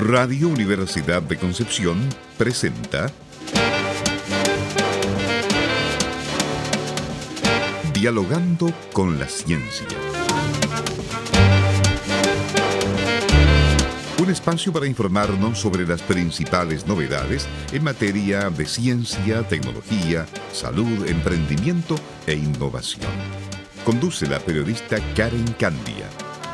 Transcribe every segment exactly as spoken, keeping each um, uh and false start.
Radio Universidad de Concepción presenta Dialogando con la Ciencia. Un espacio para informarnos sobre las principales novedades en materia de ciencia, tecnología, salud, emprendimiento e innovación. Conduce la periodista Karen Candia.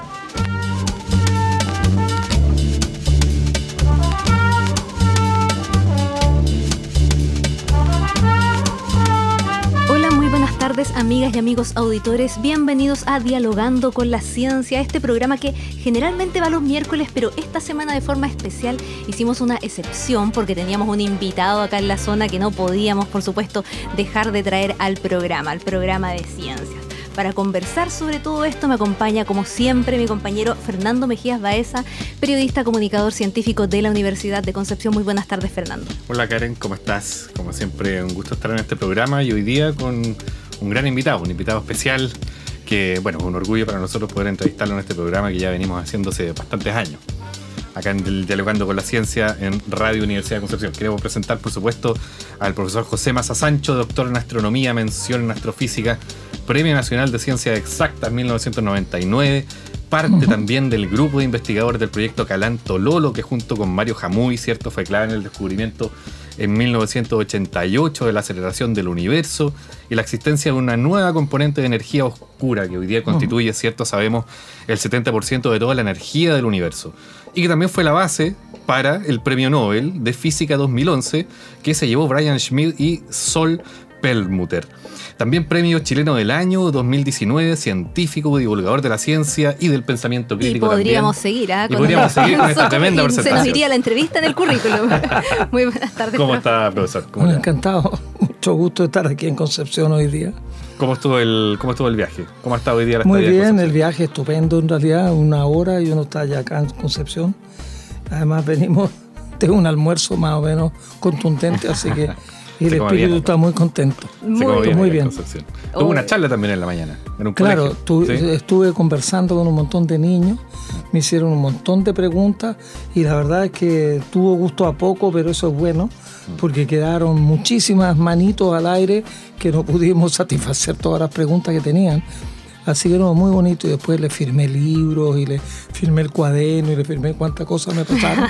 Amigas y amigos auditores, bienvenidos a Dialogando con la Ciencia, este programa que generalmente va los miércoles, pero esta semana de forma especial hicimos una excepción porque teníamos un invitado acá en la zona que no podíamos, por supuesto, dejar de traer al programa, al programa de ciencias. Para conversar sobre todo esto me acompaña, como siempre, mi compañero Fernando Mejías Baeza, periodista, comunicador científico de la Universidad de Concepción. Muy buenas tardes, Fernando. Hola, Karen, ¿cómo estás? Como siempre, un gusto estar en este programa y hoy día con un gran invitado, un invitado especial que, bueno, es un orgullo para nosotros poder entrevistarlo en este programa que ya venimos haciendo hace bastantes años. Acá en el Dialogando con la Ciencia en Radio Universidad de Concepción. Queremos presentar, por supuesto, al profesor José Maza Sancho, doctor en astronomía, mención en astrofísica, Premio Nacional de Ciencias Exactas mil novecientos noventa y nueve, parte uh-huh. también del grupo de investigadores del proyecto Calanto-Lolo, que junto con Mario Jamuy, cierto, fue clave en el descubrimiento en mil novecientos ochenta y ocho de la aceleración del universo y la existencia de una nueva componente de energía oscura que hoy día constituye, cierto, sabemos, el setenta por ciento de toda la energía del universo. Y que también fue la base para el Premio Nobel de Física dos mil once que se llevó Brian Schmidt y Sol Perlmutter. También Premio Chileno del Año dos mil diecinueve, científico, divulgador de la ciencia y del pensamiento crítico. Y podríamos también. seguir, ¿eh? Y podríamos seguir con esta tremenda presentación. Se nos iría la entrevista en el currículum. Muy buenas tardes. ¿Cómo está, profesor? ¿Cómo bueno, encantado. Mucho gusto estar aquí en Concepción hoy día. ¿Cómo estuvo el, cómo estuvo el viaje? ¿Cómo ha estado hoy día la Muy estadía bien, el viaje estupendo en realidad, una hora y uno está ya acá en Concepción. Además venimos de un almuerzo más o menos contundente, así que y el espíritu bien, está muy contento. Muy bien. Muy bien. Tuve una charla también en la mañana, en un claro, colegio. Tu, ¿Sí? Estuve conversando con un montón de niños, me hicieron un montón de preguntas y la verdad es que tuvo gusto a poco, pero eso es bueno, porque quedaron muchísimas manitos al aire que no pudimos satisfacer todas las preguntas que tenían. Así que no, muy bonito. Y después le firmé libros y le firmé el cuaderno y le firmé cuántas cosas me pasaron.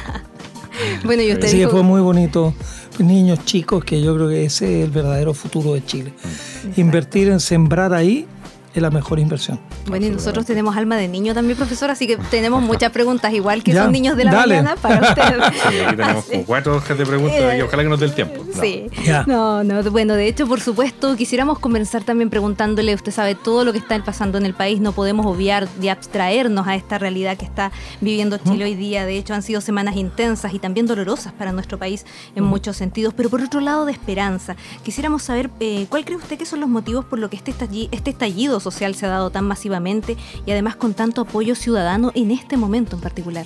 Bueno, y usted sí, dijo... fue muy bonito. Niños chicos, que yo creo que ese es el verdadero futuro de Chile. Exacto. Invertir en sembrar ahí es la mejor inversión. Bueno, y nosotros tenemos alma de niño también, profesor, así que tenemos muchas preguntas, igual que ya, son niños de la dale. mañana para ustedes. Sí, aquí tenemos como cuatro hojas de preguntas y ojalá que nos dé el tiempo. No. Sí, ya. no, no, bueno, de hecho, por supuesto, quisiéramos comenzar también preguntándole, usted sabe todo lo que está pasando en el país, no podemos obviar de abstraernos a esta realidad que está viviendo Chile ¿Mm? hoy día. De hecho, han sido semanas intensas y también dolorosas para nuestro país en ¿Mm? muchos sentidos, pero por otro lado de esperanza. Quisiéramos saber, eh, ¿cuál cree usted que son los motivos por los que este estallido, este estallido social se ha dado tan masivamente y además con tanto apoyo ciudadano en este momento en particular?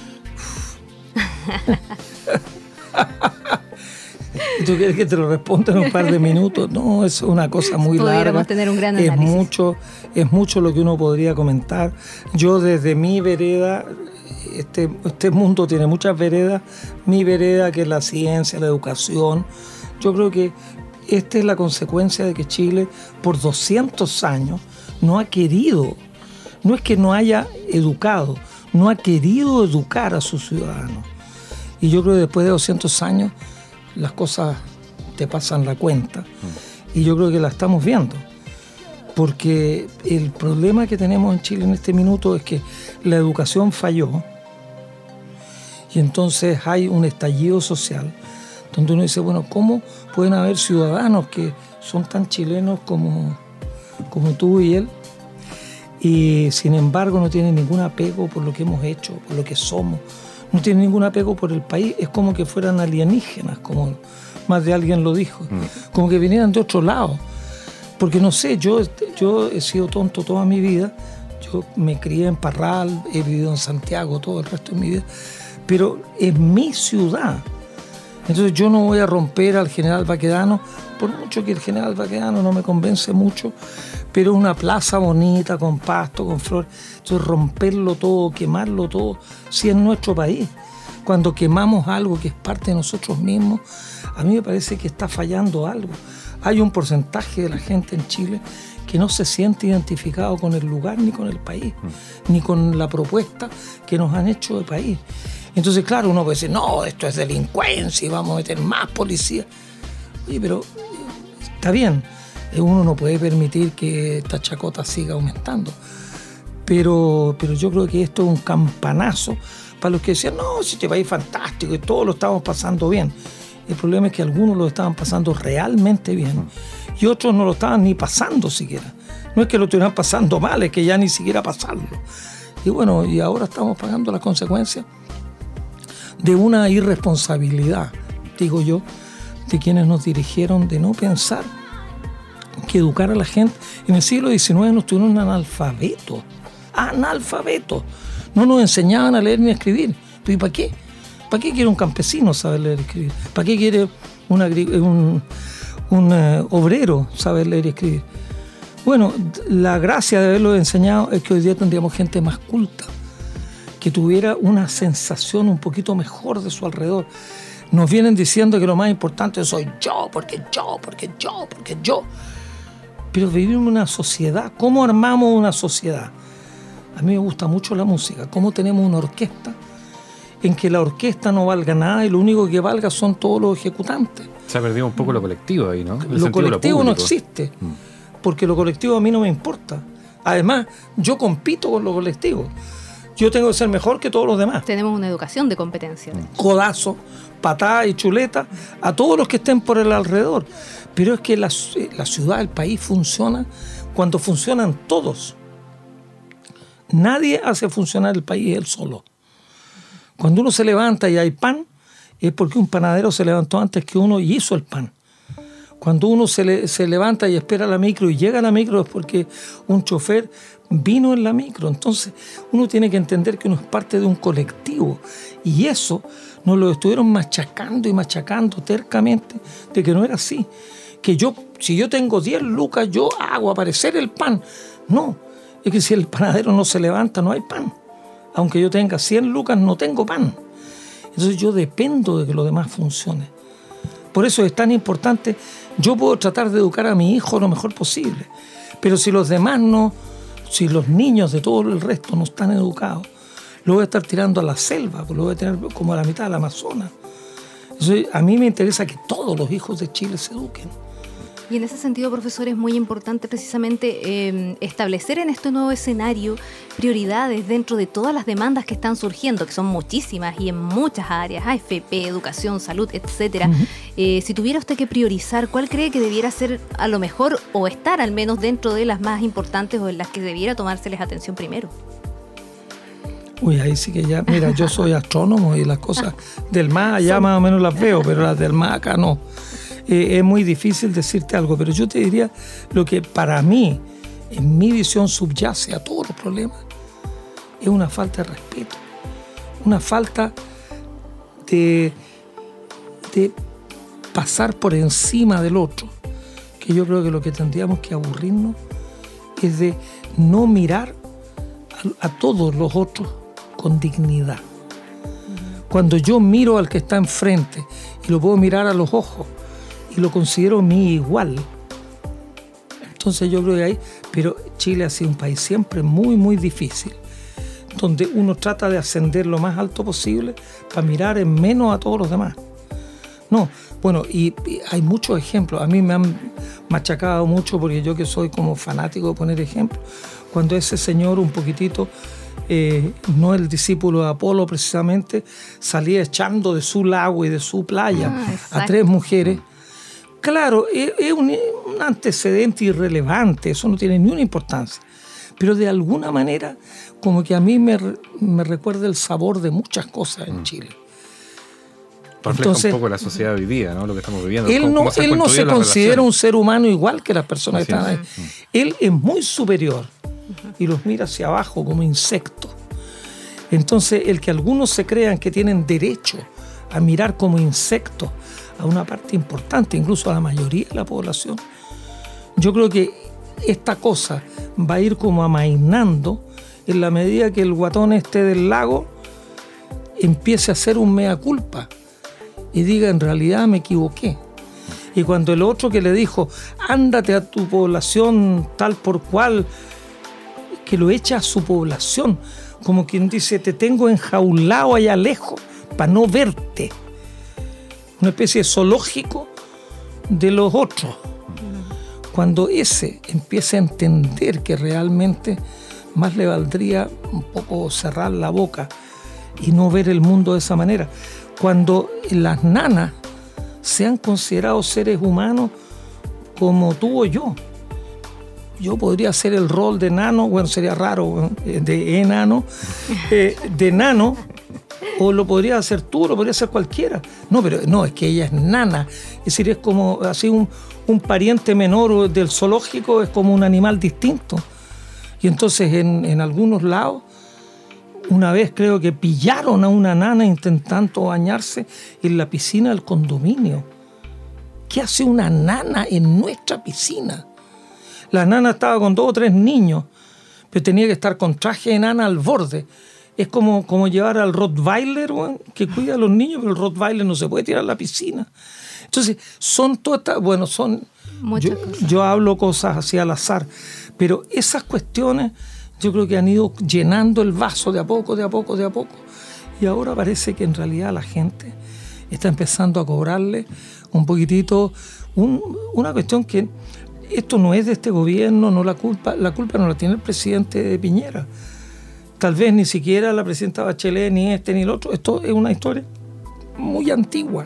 ¿Tú quieres que te lo responda en un par de minutos? No, es una cosa muy larga. Tener un gran es análisis. mucho, es mucho lo que uno podría comentar. Yo desde mi vereda, este, este mundo tiene muchas veredas. Mi vereda, que es la ciencia, la educación. Yo creo que esta es la consecuencia de que Chile por doscientos años no ha querido, no es que no haya educado, no ha querido educar a sus ciudadanos. Y yo creo que después de doscientos años las cosas te pasan la cuenta. Y yo creo que la estamos viendo. Porque el problema que tenemos en Chile en este minuto es que la educación falló. Y entonces hay un estallido social donde uno dice, bueno, ¿cómo pueden haber ciudadanos que son tan chilenos como, como tú y él? Y sin embargo no tienen ningún apego por lo que hemos hecho, por lo que somos. No tienen ningún apego por el país. Es como que fueran alienígenas, como más de alguien lo dijo. Mm. Como que vinieran de otro lado. Porque no sé, yo, yo he sido tonto toda mi vida. Yo me crié en Parral, he vivido en Santiago todo el resto de mi vida. Pero es mi ciudad. Entonces yo no voy a romper al general Baquedano, por mucho que el general Baquedano no me convence mucho, pero es una plaza bonita, con pasto, con flores. Entonces romperlo todo, quemarlo todo, si es nuestro país. cuando quemamos algo que es parte de nosotros mismos, a mí me parece que está fallando algo. Hay un porcentaje de la gente en Chile que no se siente identificado con el lugar ni con el país, mm. ni con la propuesta que nos han hecho de país. Entonces, claro, uno puede decir, no, esto es delincuencia y vamos a meter más policía. Oye, pero está bien, uno no puede permitir que esta chacota siga aumentando. Pero, pero yo creo que esto es un campanazo para los que decían, no, si este país es fantástico y todos lo estamos pasando bien. El problema es que algunos lo estaban pasando realmente bien y otros no lo estaban ni pasando siquiera. No es que lo estuvieran pasando mal, es que ya ni siquiera pasarlo. Y bueno, y ahora estamos pagando las consecuencias de una irresponsabilidad, digo yo, de quienes nos dirigieron de no pensar que educar a la gente. En el siglo diecinueve nos tuvieron analfabetos, analfabetos. No nos enseñaban a leer ni a escribir. ¿Y para qué? ¿Para qué quiere un campesino saber leer y escribir? ¿Para qué quiere un, un, un uh, obrero saber leer y escribir? Bueno, la gracia de haberlo enseñado es que hoy día tendríamos gente más culta, que tuviera una sensación un poquito mejor de su alrededor. Nos vienen diciendo que lo más importante soy yo, porque yo, porque yo, porque yo. Pero vivimos en una sociedad. ¿Cómo armamos una sociedad? A mí me gusta mucho la música. ¿Cómo tenemos una orquesta en que la orquesta no valga nada y lo único que valga son todos los ejecutantes? Se ha perdido un poco lo colectivo ahí, ¿no? El lo colectivo lo no existe, mm. porque lo colectivo a mí no me importa. Además, yo compito con lo colectivo. Yo tengo que ser mejor que todos los demás. Tenemos una educación de competencia. Codazo, patada y chuleta a todos los que estén por el alrededor. Pero es que la, la ciudad, el país funciona cuando funcionan todos. Nadie hace funcionar el país él solo. Cuando uno se levanta y hay pan, es porque un panadero se levantó antes que uno y hizo el pan. Cuando uno se, le, se levanta y espera la micro y llega a la micro es porque un chofer vino en la micro. Entonces uno tiene que entender que uno es parte de un colectivo y eso nos lo estuvieron machacando y machacando tercamente de que no era así. Que yo, si yo tengo diez lucas, yo hago aparecer el pan. No, es que si el panadero no se levanta, no hay pan. Aunque yo tenga cien lucas, no tengo pan. Entonces yo dependo de que lo demás funcione. Por eso es tan importante. Yo puedo tratar de educar a mi hijo lo mejor posible, pero si los demás no, si los niños de todo el resto no están educados, lo voy a estar tirando a la selva, lo voy a tener como a la mitad del Amazonas. Entonces, a mí me interesa que todos los hijos de Chile se eduquen. Y en ese sentido, profesor, es muy importante precisamente eh, establecer en este nuevo escenario prioridades dentro de todas las demandas que están surgiendo, que son muchísimas y en muchas áreas, A F P, educación, salud, etcétera. Uh-huh. Eh, si tuviera usted que priorizar, ¿cuál cree que debiera ser a lo mejor o estar al menos dentro de las más importantes o en las que debiera tomárseles atención primero? Uy, ahí sí que ya, mira, yo soy astrónomo y las cosas del más allá más o menos las veo, pero las del más acá no. Eh, es muy difícil decirte algo, pero yo te diría lo que para mí, en mi visión, subyace a todos los problemas, es una falta de respeto, una falta de, de pasar por encima del otro, que yo creo que lo que tendríamos que aburrirnos es de no mirar a, a todos los otros con dignidad. Cuando yo miro al que está enfrente y lo puedo mirar a los ojos y lo considero mi igual, entonces yo creo que ahí, pero Chile ha sido un país siempre muy muy difícil, donde uno trata de ascender lo más alto posible para mirar en menos a todos los demás. No, bueno, y, y hay muchos ejemplos. A mí me han machacado mucho porque yo que soy como fanático de poner ejemplos, cuando ese señor un poquitito, eh, no el discípulo de Apolo precisamente, salía echando de su lago y de su playa ah, a tres mujeres. Claro, es, es un, un antecedente irrelevante, eso no tiene ni una importancia, pero de alguna manera como que a mí me, me recuerda el sabor de muchas cosas en Chile. Refleja Entonces, un poco la sociedad hoy día, ¿no? Lo que estamos viviendo. Él no, él no se considera un ser humano igual que las personas Así que están ahí. Es. Él es muy superior y los mira hacia abajo como insectos. Entonces, el que algunos se crean que tienen derecho a mirar como insectos a una parte importante, incluso a la mayoría de la población, yo creo que esta cosa va a ir como amainando en la medida que el guatón este del lago empiece a hacer un mea culpa y diga, en realidad me equivoqué. Y cuando el otro que le dijo, ándate a tu población tal por cual, que lo echa a su población, como quien dice, te tengo enjaulado allá lejos para no verte. Una especie de zoológico de los otros. Cuando ese empiece a entender que realmente más le valdría un poco cerrar la boca y no ver el mundo de esa manera. Cuando las nanas sean considerados seres humanos como tú o yo. Yo podría hacer el rol de nano, bueno, sería raro, de enano, eh, de nano, o lo podría hacer tú, lo podría hacer cualquiera. No, pero no, es que ella es nana. Es decir, es como así un, un pariente menor del zoológico, es como un animal distinto. Y entonces en, en algunos lados, una vez creo que pillaron a una nana intentando bañarse en la piscina del condominio. ¿Qué hace una nana en nuestra piscina? La nana estaba con dos o tres niños, pero tenía que estar con traje de nana al borde. Es como, como llevar al Rottweiler, bueno, que cuida a los niños, pero el Rottweiler no se puede tirar a la piscina. Entonces, son todas estas, bueno, son... Yo, yo hablo cosas así al azar, pero esas cuestiones yo creo que han ido llenando el vaso de a poco, de a poco, de a poco. Y ahora parece que en realidad la gente está empezando a cobrarle un poquitito, un, una cuestión que esto no es de este gobierno, no la culpa, la culpa no la tiene el presidente Piñera. Tal vez ni siquiera la presidenta Bachelet, ni este ni el otro. Esto es una historia muy antigua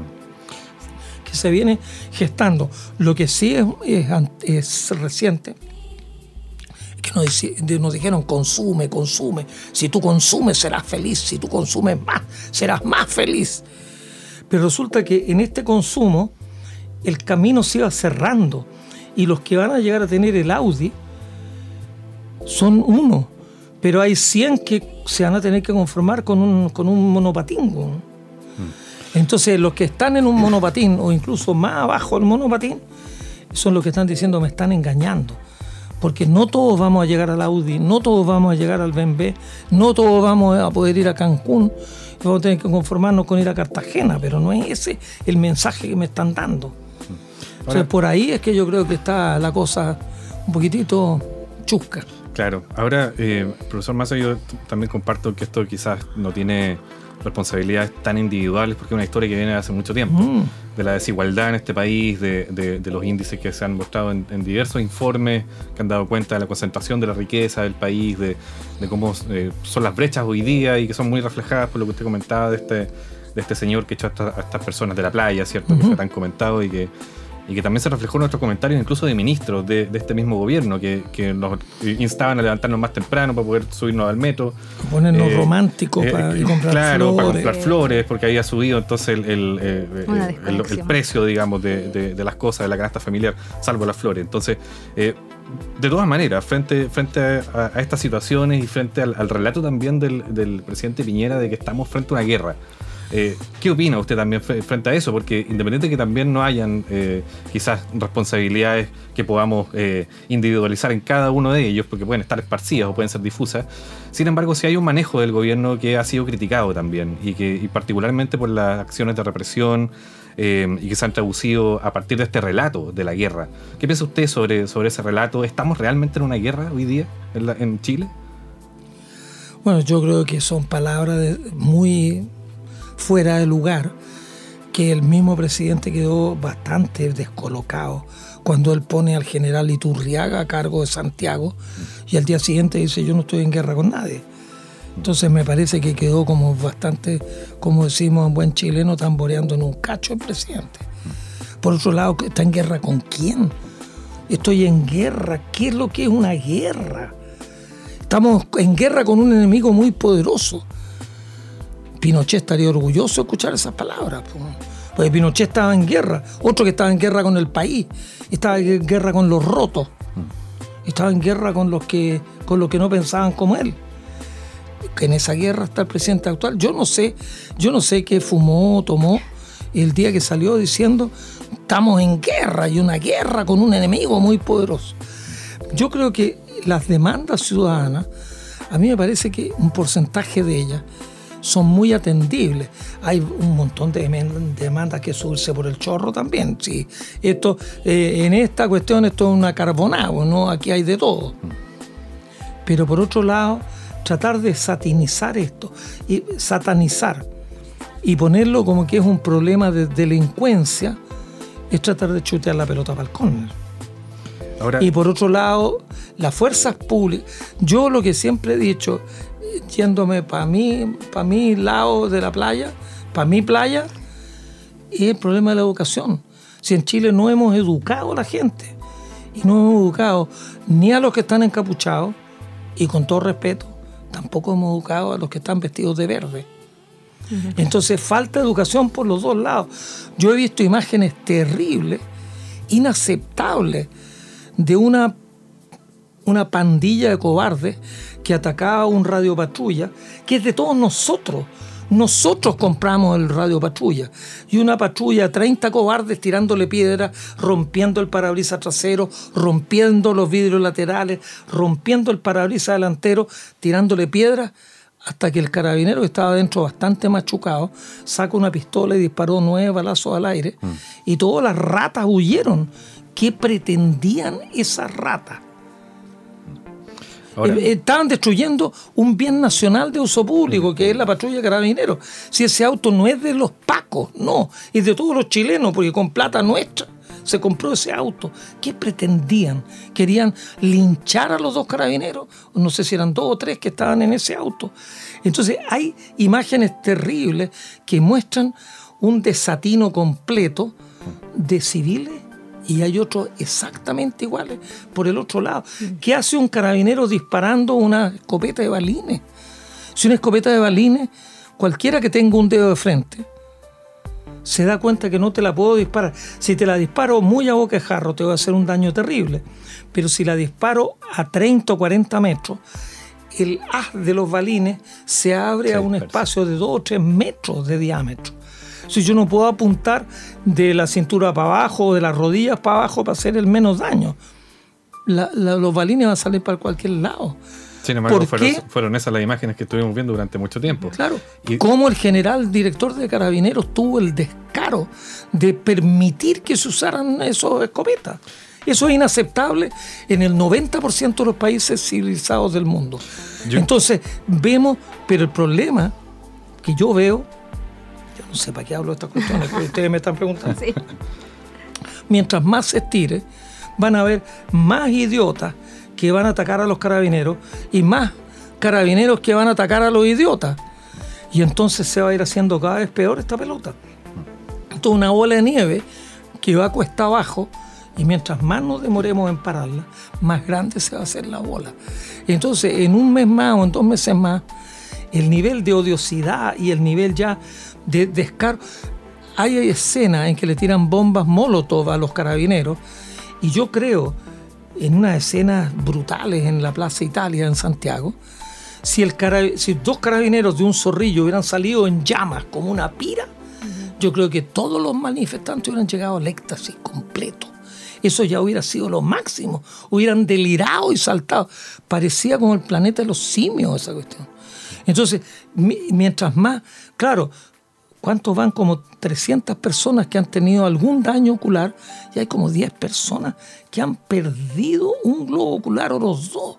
que se viene gestando. Lo que sí es, es, es reciente, es que nos, nos dijeron consume, consume. Si tú consumes serás feliz, si tú consumes más serás más feliz. Pero resulta que en este consumo el camino se iba cerrando y los que van a llegar a tener el Audi son uno. Pero hay cien que se van a tener que conformar con un, con un monopatín. Entonces, los que están en un monopatín, o incluso más abajo del monopatín, son los que están diciendo, me están engañando. Porque no todos vamos a llegar al Audi, no todos vamos a llegar al B M W, no todos vamos a poder ir a Cancún, y vamos a tener que conformarnos con ir a Cartagena, pero no es ese el mensaje que me están dando. Entonces, por ahí es que yo creo que está la cosa un poquitito chusca. Claro. Ahora, eh, profesor Massa, yo t- también comparto que esto quizás no tiene responsabilidades tan individuales porque es una historia que viene de hace mucho tiempo, mm. de la desigualdad en este país, de, de, de los índices que se han mostrado en, en diversos informes que han dado cuenta de la concentración de la riqueza del país, de, de cómo eh, son las brechas hoy día y que son muy reflejadas por lo que usted comentaba de este, de este señor que echó a, esta, a estas personas de la playa, ¿cierto? Uh-huh. Que fue tan comentado y que y que también se reflejó en nuestros comentarios incluso de ministros de, de este mismo gobierno que, que nos instaban a levantarnos más temprano para poder subirnos al metro, ponernos eh, románticos eh, para ir comprar claro, flores. para comprar flores porque había subido entonces el, el, el, el, el precio, digamos, de, de, de las cosas de la canasta familiar, salvo las flores. Entonces, eh, de todas maneras, frente, frente a, a estas situaciones y frente al, al relato también del, del presidente Piñera de que estamos frente a una guerra, Eh, ¿qué opina usted también frente a eso? Porque independiente de que también no hayan eh, quizás responsabilidades que podamos eh, individualizar en cada uno de ellos, porque pueden estar esparcidas o pueden ser difusas, sin embargo sí hay un manejo del gobierno que ha sido criticado también y que y particularmente por las acciones de represión eh, y que se han traducido a partir de este relato de la guerra. ¿Qué piensa usted sobre, sobre ese relato? ¿Estamos realmente en una guerra hoy día en, la, en Chile? Bueno, yo creo que son palabras de, muy... fuera de lugar, que el mismo presidente quedó bastante descolocado cuando él pone al general Iturriaga a cargo de Santiago y al día siguiente dice yo no estoy en guerra con nadie. Entonces me parece que quedó como bastante, como decimos en buen chileno, tamboreando en un cacho el presidente. Por otro lado, ¿está en guerra con quién? Estoy en guerra. ¿Qué es lo que es una guerra? Estamos en guerra con un enemigo muy poderoso. Pinochet estaría orgulloso de escuchar esas palabras, porque Pinochet estaba en guerra, otro que estaba en guerra con el país, estaba en guerra con los rotos, estaba en guerra con los que, con los que no pensaban como él. En esa guerra está el presidente actual. Yo no sé, yo no sé qué fumó o tomó el día que salió diciendo estamos en guerra y una guerra con un enemigo muy poderoso. Yo creo que las demandas ciudadanas, a mí me parece que un porcentaje de ellas son muy atendibles. Hay un montón de demandas que subirse por el chorro también. Sí. Esto, eh, en esta cuestión esto es una carbonada, ¿no? Aquí hay de todo. Pero por otro lado, tratar de satanizar esto, y satanizar y ponerlo como que es un problema de delincuencia, es tratar de chutear la pelota para el córner. Ahora, y por otro lado, las fuerzas públicas, yo lo que siempre he dicho, yéndome para mí, para mi lado de la playa, para mi playa, es el problema de la educación. Si en Chile no hemos educado a la gente, y no hemos educado ni a los que están encapuchados, y con todo respeto, tampoco hemos educado a los que están vestidos de verde. Uh-huh. Entonces falta educación por los dos lados. Yo he visto imágenes terribles, inaceptables, de una, una pandilla de cobardes que atacaba un radio patrulla, que es de todos nosotros. Nosotros compramos el radio patrulla. Y una patrulla, treinta cobardes tirándole piedras, rompiendo el parabrisas trasero, rompiendo los vidrios laterales, rompiendo el parabrisas delantero, tirándole piedras, hasta que el carabinero, que estaba dentro bastante machucado, saca una pistola y disparó nueve balazos al aire. Mm. Y todas las ratas huyeron. ¿Qué pretendían esas ratas? Ahora, eh, estaban destruyendo un bien nacional de uso público, que es la patrulla de carabineros. Si ese auto no es de los pacos, no, es de todos los chilenos, porque con plata nuestra se compró ese auto. ¿Qué pretendían? ¿Querían linchar a los dos carabineros? No sé si eran dos o tres que estaban en ese auto. Entonces hay imágenes terribles que muestran un desatino completo de civiles, y hay otros exactamente iguales por el otro lado. ¿Qué hace un carabinero disparando una escopeta de balines? Si una escopeta de balines, cualquiera que tenga un dedo de frente se da cuenta que no te la puedo disparar. Si te la disparo muy a boca de jarro, te va a hacer un daño terrible. Pero si la disparo a treinta o cuarenta metros, el haz de los balines se abre sí, a un espacio de dos o tres metros de diámetro. Si yo no puedo apuntar de la cintura para abajo o de las rodillas para abajo para hacer el menos daño, la, la, los balines van a salir para cualquier lado. Sin embargo, fueron, fueron esas las imágenes que estuvimos viendo durante mucho tiempo. Claro. Y cómo el general director de Carabineros tuvo el descaro de permitir que se usaran esos escopetas. Eso es inaceptable en el noventa por ciento de los países civilizados del mundo. Yo. Entonces, vemos, pero el problema que yo veo, yo no sé para qué hablo de estas cuestiones que ustedes me están preguntando. Sí. Mientras más se estire, van a haber más idiotas que van a atacar a los carabineros y más carabineros que van a atacar a los idiotas. Y entonces se va a ir haciendo cada vez peor esta pelota. Entonces una bola de nieve que va cuesta abajo, y mientras más nos demoremos en pararla, más grande se va a hacer la bola. Y entonces en un mes más o en dos meses más, el nivel de odiosidad y el nivel ya de descaro. Hay escenas en que le tiran bombas Molotov a los carabineros, y yo creo, en unas escenas brutales en la Plaza Italia en Santiago, si, el carab- si dos carabineros de un Zorrillo hubieran salido en llamas como una pira, uh-huh. yo creo que todos los manifestantes hubieran llegado al éxtasis completo. Eso ya hubiera sido lo máximo. Hubieran delirado y saltado. Parecía como el planeta de los simios esa cuestión. Entonces, mi- mientras más, claro, ¿cuántos van? Como trescientas personas que han tenido algún daño ocular, y hay como diez personas que han perdido un globo ocular o los dos.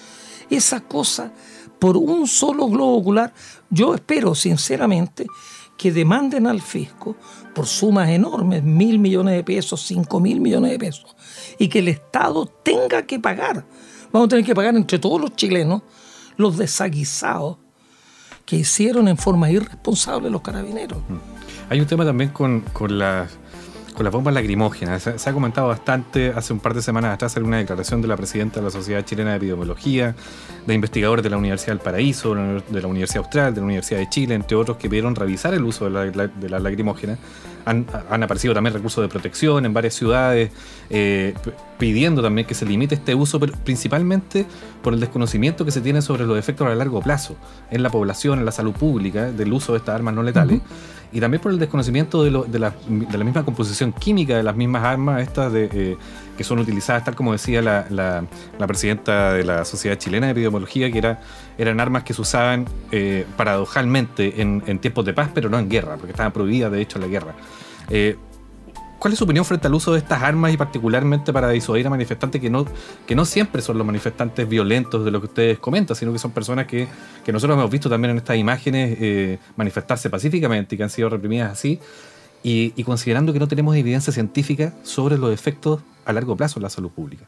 Esa cosa, por un solo globo ocular, yo espero sinceramente que demanden al fisco por sumas enormes, mil millones de pesos, cinco mil millones de pesos, y que el Estado tenga que pagar. Vamos a tener que pagar entre todos los chilenos los desaguisados que hicieron en forma irresponsable los carabineros. Hay un tema también con, con las con las bombas lacrimógenas. Se, se ha comentado bastante. Hace un par de semanas atrás salió una declaración de la presidenta de la Sociedad Chilena de Epidemiología, de investigadores de la Universidad del Paraíso, de la Universidad Austral, de la Universidad de Chile, entre otros, que pidieron revisar el uso de la, de la lacrimógena. Han, han aparecido también recursos de protección en varias ciudades, eh, pidiendo también que se limite este uso, pero principalmente por el desconocimiento que se tiene sobre los efectos a largo plazo en la población, en la salud pública, del uso de estas armas no letales. Uh-huh. y también por el desconocimiento de, lo, de, la, de la misma composición química de las mismas armas estas de, eh, que son utilizadas, tal como decía la, la, la presidenta de la Sociedad Chilena de Epidemiología, que era, eran armas que se usaban eh, paradojalmente en, en tiempos de paz, pero no en guerra, porque estaban prohibidas de hecho en la guerra. Eh, ¿Cuál es su opinión frente al uso de estas armas y particularmente para disuadir a manifestantes que no, que no siempre son los manifestantes violentos de lo que ustedes comentan, sino que son personas que, que nosotros hemos visto también en estas imágenes eh, manifestarse pacíficamente y que han sido reprimidas así? Y, y considerando que no tenemos evidencia científica sobre los efectos a largo plazo en la salud pública.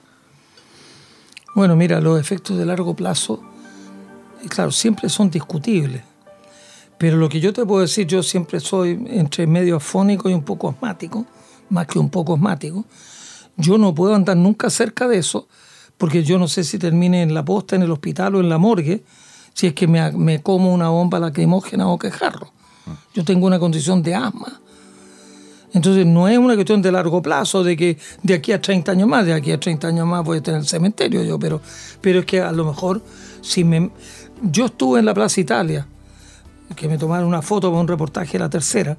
Bueno, mira, los efectos de largo plazo, claro, siempre son discutibles. Pero lo que yo te puedo decir, yo siempre soy entre medio afónico y un poco asmático, más que un poco asmático. Yo no puedo andar nunca cerca de eso, porque yo no sé si termine en la posta, en el hospital o en la morgue, si es que me, me como una bomba lacrimógena o quejarro. Yo tengo una condición de asma. Entonces no es una cuestión de largo plazo, de que de aquí a treinta años más, de aquí a treinta años más voy a tener el cementerio yo, pero, pero es que a lo mejor, si me... Yo estuve en la Plaza Italia, que me tomaron una foto para un reportaje de La Tercera,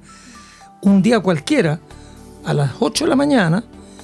un día cualquiera, a las ocho de la mañana,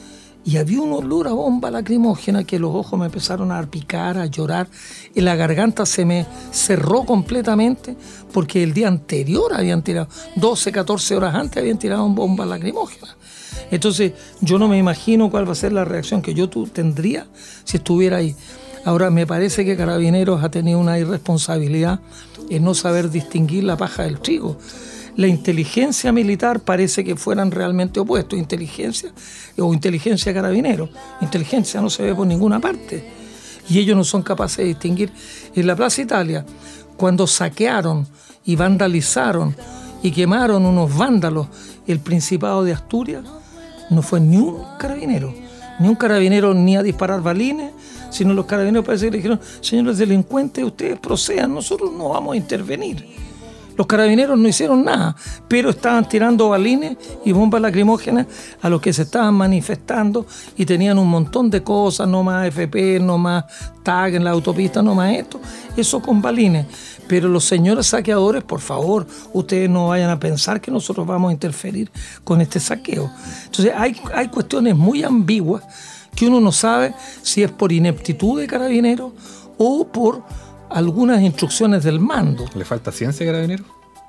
y había un olor a bomba lacrimógena que los ojos me empezaron a picar, a llorar, y la garganta se me cerró completamente porque el día anterior habían tirado, doce, catorce horas antes habían tirado bombas lacrimógenas. Entonces yo no me imagino cuál va a ser la reacción que yo tu, tendría si estuviera ahí. Ahora, me parece que Carabineros ha tenido una irresponsabilidad en no saber distinguir la paja del trigo. La inteligencia militar parece que fueran realmente opuestos, inteligencia o inteligencia Carabineros. Inteligencia no se ve por ninguna parte. Y ellos no son capaces de distinguir. En la Plaza Italia, cuando saquearon y vandalizaron y quemaron unos vándalos el Principado de Asturias, no fue ni un carabinero, ni un carabinero ni a disparar balines, sino los carabineros parece que le dijeron: señores delincuentes, ustedes procedan, nosotros no vamos a intervenir. Los carabineros no hicieron nada, pero estaban tirando balines y bombas lacrimógenas a los que se estaban manifestando y tenían un montón de cosas, no más F P, no más tag en la autopista, no más esto, eso con balines. Pero los señores saqueadores, por favor, ustedes no vayan a pensar que nosotros vamos a interferir con este saqueo. Entonces hay, hay cuestiones muy ambiguas que uno no sabe si es por ineptitud de Carabineros o por algunas instrucciones del mando. ¿Le falta ciencia, Carabineros?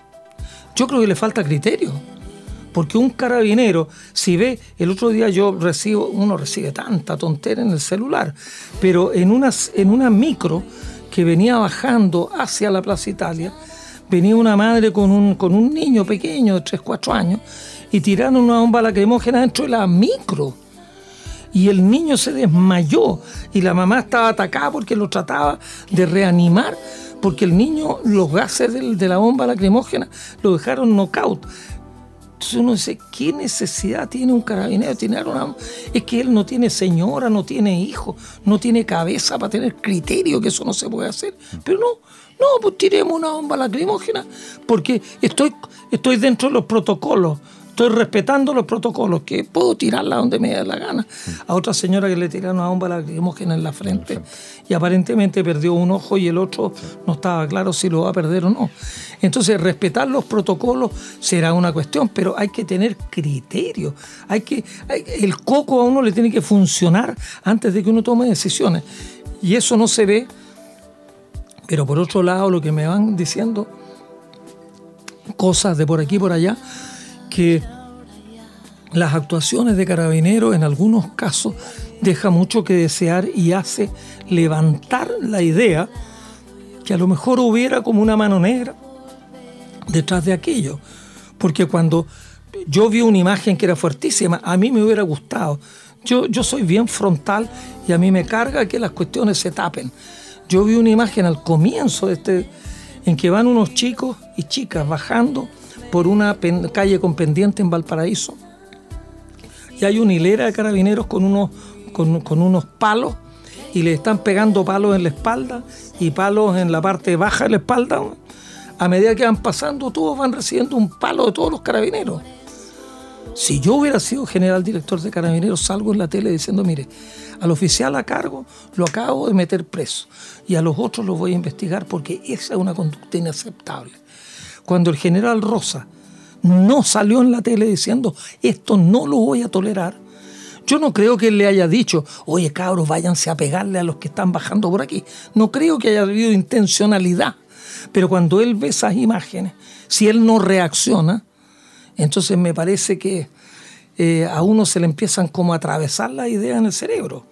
Yo creo que le falta criterio, porque un carabinero, si ve, el otro día yo recibo, uno recibe tanta tontera en el celular, pero en una, en una micro que venía bajando hacia la Plaza Italia, venía una madre con un, con un niño pequeño de tres, cuatro años y tiraron una bomba lacrimógena dentro de la micro. Y el niño se desmayó y la mamá estaba atacada porque lo trataba de reanimar, porque el niño, los gases de, de la bomba lacrimógena lo dejaron knockout. Entonces uno dice, ¿qué necesidad tiene un carabinero? Tiene una... Es que él no tiene señora, no tiene hijo, no tiene cabeza para tener criterio, que eso no se puede hacer. Pero no, no, pues tiremos una bomba lacrimógena porque estoy, estoy dentro de los protocolos. Estoy respetando los protocolos, que puedo tirarla donde me dé la gana. A otra señora que le tiraron una bomba lacrimógena en la frente y aparentemente perdió un ojo y el otro no estaba claro si lo va a perder o no. Entonces, respetar los protocolos será una cuestión, pero hay que tener criterio. Hay que, hay, el coco a uno le tiene que funcionar antes de que uno tome decisiones. Y eso no se ve. Pero por otro lado, lo que me van diciendo, cosas de por aquí y por allá, que las actuaciones de Carabineros en algunos casos deja mucho que desear y hace levantar la idea que a lo mejor hubiera como una mano negra detrás de aquello. Porque cuando yo vi una imagen que era fuertísima, a mí me hubiera gustado. Yo, yo soy bien frontal y a mí me carga que las cuestiones se tapen. Yo vi una imagen al comienzo de este, en que van unos chicos y chicas bajando por una pen, calle con pendiente en Valparaíso, y hay una hilera de carabineros con unos, con, con unos palos, y le están pegando palos en la espalda y palos en la parte baja de la espalda. A medida que van pasando, todos van recibiendo un palo de todos los carabineros. Si yo hubiera sido general director de Carabineros, salgo en la tele diciendo, mire, al oficial a cargo lo acabo de meter preso y a los otros los voy a investigar porque esa es una conducta inaceptable. Cuando el general Rosa no salió en la tele diciendo esto no lo voy a tolerar. Yo no creo que él le haya dicho, oye cabros, váyanse a pegarle a los que están bajando por aquí. No creo que haya habido intencionalidad. Pero cuando él ve esas imágenes, si él no reacciona, entonces me parece que eh, a uno se le empiezan como a atravesar las ideas en el cerebro.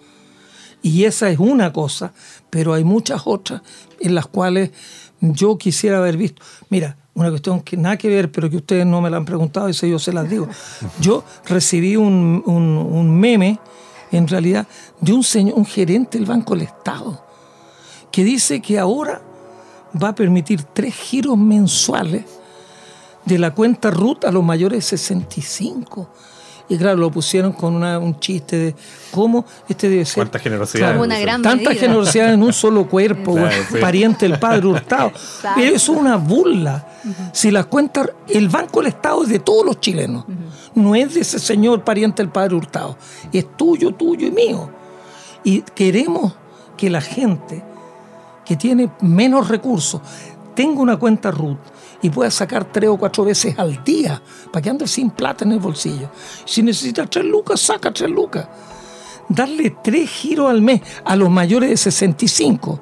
Y esa es una cosa, pero hay muchas otras en las cuales yo quisiera haber visto. Mira, una cuestión que nada que ver, pero que ustedes no me la han preguntado, y eso yo se las digo. Yo recibí un, un, un meme, en realidad, de un señor, un gerente del Banco del Estado, que dice que ahora va a permitir tres giros mensuales de la cuenta R U T a los mayores de sesenta y cinco. Y claro, lo pusieron con una, un chiste de cómo este debe ser. Cuánta generosidad. Claro, una gran tanta medida. generosidad en un solo cuerpo, claro, sí. Pariente del padre Hurtado. Pero eso es una burla. Uh-huh. Si las cuentas, el Banco del Estado es de todos los chilenos. Uh-huh. No es de ese señor pariente del padre Hurtado. Es tuyo, tuyo y mío. Y queremos que la gente que tiene menos recursos tenga una cuenta R U T y pueda sacar tres o cuatro veces al día para que ande sin plata en el bolsillo. Si necesita tres lucas, saca tres lucas. Darle tres giros al mes a los mayores de sesenta y cinco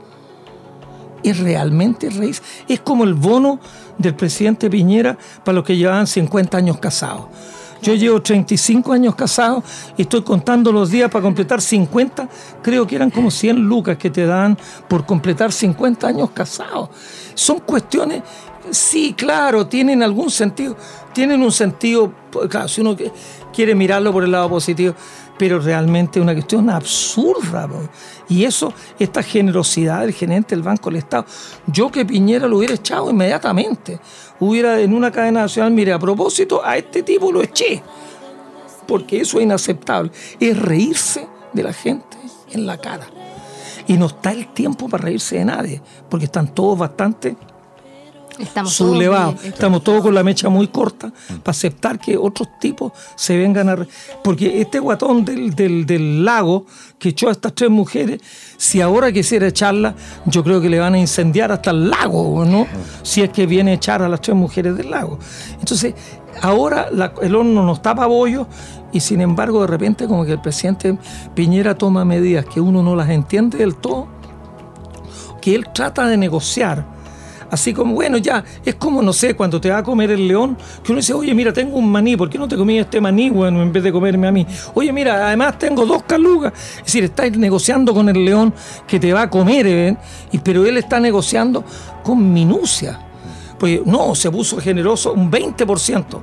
es realmente reír. Es como el bono del presidente Piñera para los que llevaban cincuenta años casados. Yo llevo treinta y cinco años casado y estoy contando los días para completar cincuenta. Creo que eran como cien lucas que te dan por completar cincuenta años casados. Son cuestiones, sí, claro, tienen algún sentido. Tienen un sentido, claro, si uno quiere mirarlo por el lado positivo, pero realmente es una cuestión absurda, ¿no? Y eso, esta generosidad del gerente del Banco del Estado, yo que Piñera lo hubiera echado inmediatamente. Hubiera en una cadena nacional, mire, a propósito, a este tipo lo eché, porque eso es inaceptable. Es reírse de la gente en la cara. Y no está el tiempo para reírse de nadie, porque están todos bastante Estamos sublevados. Todos, Estamos todos con la mecha muy corta para aceptar que otros tipos se vengan a... Re... Porque este guatón del, del, del lago que echó a estas tres mujeres, si ahora quisiera echarla, yo creo que le van a incendiar hasta el lago, ¿no? Si es que viene a echar a las tres mujeres del lago. Entonces, ahora la, el horno nos tapa bollos y sin embargo de repente como que el presidente Piñera toma medidas que uno no las entiende del todo, que él trata de negociar. Así como, bueno, ya, es como, no sé, cuando te va a comer el león, que uno dice, oye, mira, tengo un maní, ¿por qué no te comí este maní, bueno, en vez de comerme a mí? Oye, mira, además tengo dos calugas. Es decir, estás negociando con el león que te va a comer, ¿eh? Y, pero él está negociando con minucia. Pues no, se puso generoso un veinte por ciento.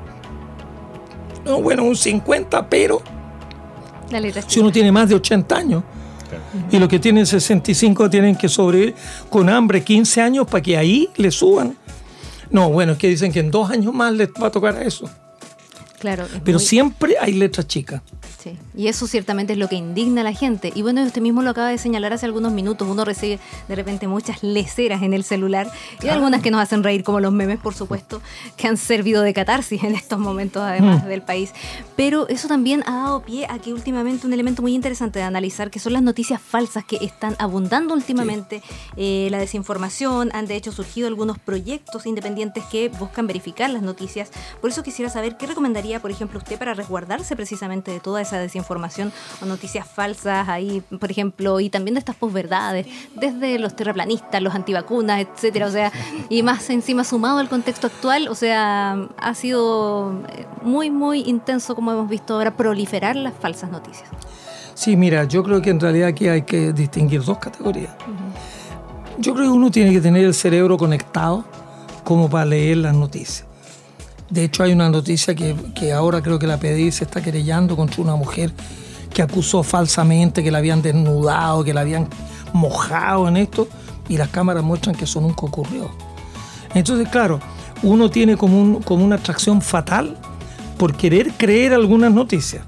No, bueno, un cincuenta por ciento, pero si uno tiene más de ochenta años. Y los que tienen sesenta y cinco tienen que sobrevivir con hambre quince años para que ahí le suban. No, bueno, es que dicen que en dos años más les va a tocar a eso. Claro, pero muy... siempre hay letras chicas. Sí, y eso ciertamente es lo que indigna a la gente. Y bueno, usted mismo lo acaba de señalar hace algunos minutos. Uno recibe de repente muchas leceras en el celular y claro, algunas que nos hacen reír, como los memes, por supuesto, que han servido de catarsis en estos momentos, además mm. del país. Pero eso también ha dado pie a que últimamente un elemento muy interesante de analizar, que son las noticias falsas que están abundando últimamente, sí. eh, la desinformación. Han de hecho surgido algunos proyectos independientes que buscan verificar las noticias. Por eso quisiera saber qué recomendaría, por ejemplo, usted para resguardarse precisamente de toda esa desinformación o noticias falsas ahí, por ejemplo, y también de estas posverdades, desde los terraplanistas, los antivacunas, etcétera, o sea, y más encima sumado al contexto actual, o sea, ha sido muy, muy intenso, como hemos visto ahora, proliferar las falsas noticias. Sí, mira, yo creo que en realidad aquí hay que distinguir dos categorías. Uh-huh. Yo creo que uno tiene que tener el cerebro conectado como para leer las noticias. De hecho, hay una noticia que, que ahora creo que la P D I se está querellando contra una mujer que acusó falsamente que la habían desnudado, que la habían mojado en esto, y las cámaras muestran que eso nunca ocurrió. Entonces, claro, uno tiene como, un, como una atracción fatal por querer creer algunas noticias.